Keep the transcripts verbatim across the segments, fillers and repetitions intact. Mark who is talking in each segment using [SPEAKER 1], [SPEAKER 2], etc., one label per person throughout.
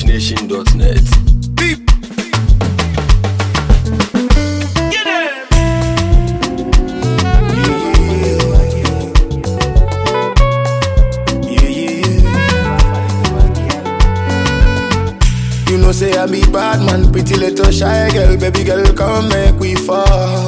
[SPEAKER 1] nation dot net.
[SPEAKER 2] You know say I be bad man, pretty little shy girl, baby girl, come make we fuck.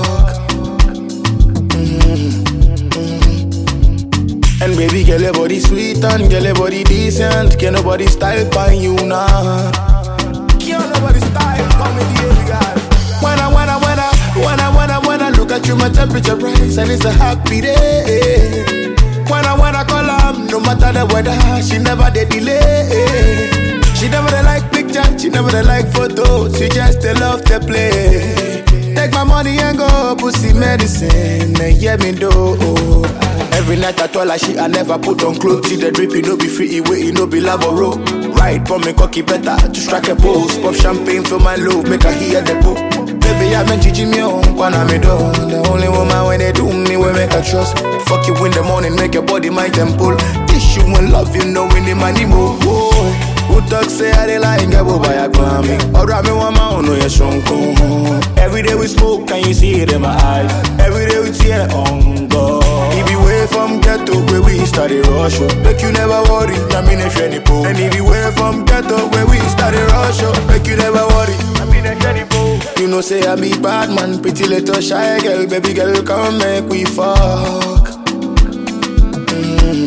[SPEAKER 2] Mm-hmm. Mm-hmm. And baby girl, your body sweet and girl, your body decent. Can't nobody style by you now. Can't nobody style by me, baby girl. When I, when I, when I, when I, when I, when I look at you, my temperature rise and it's a happy day. When I, when I call her, no matter the weather, she never did delay. She never dey like picture, she never dey like photo. She just dey love to play. Take my money and go pussy medicine and hear me do. Every night I told her she I never put on clothes. See the drip, it no be free, it wait, it no be laboro. Right, for me cocky better to strike a pose. Pop champagne for my love, make her hear the book. Baby, I been Gigi me on, kwana me do. The only woman when they do me, we make her trust. Fuck you in the morning, make your body my temple. Tissue and love, you know when the money move. Who talk say I dey like get bo by a grammy? Or me one man no you strong. Every day we smoke, can you see it in my eyes? Every day we tear on God. If you way from ghetto where we started rush, make you never worry. I mean a shiny po. And if you way from ghetto where we started rush, make you never worry. I mean a shiny po. You know say I be bad man, pretty little shy girl, baby girl, come make we fuck. Mm.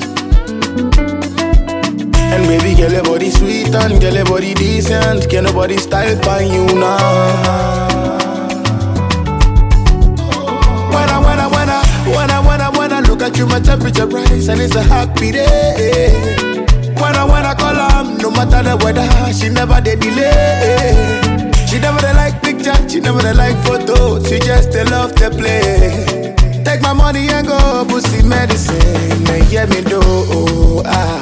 [SPEAKER 2] And baby girl, your body sweet and girl, your body decent. Can't nobody style by you now. When I, when I, when I, when I, when I, when I look at you, my temperature rise and it's a happy day. When I, when I call her, no matter the weather, she never did delay. She never dey like picture, she never dey like photo. She just dey love to play. Take my money and go pussy medicine and hear me do. Ah.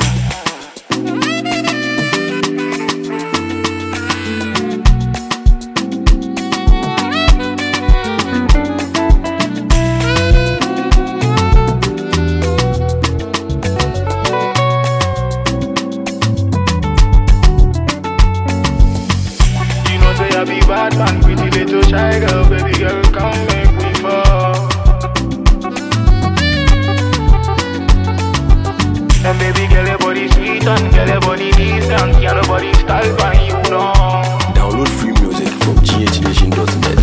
[SPEAKER 2] I be bad man, pretty little shy girl, baby girl, come make me fall. And baby girl, your body sweet and girl, your body decent. Can't nobody style by you, no.
[SPEAKER 1] Download free music from G H nation dot net.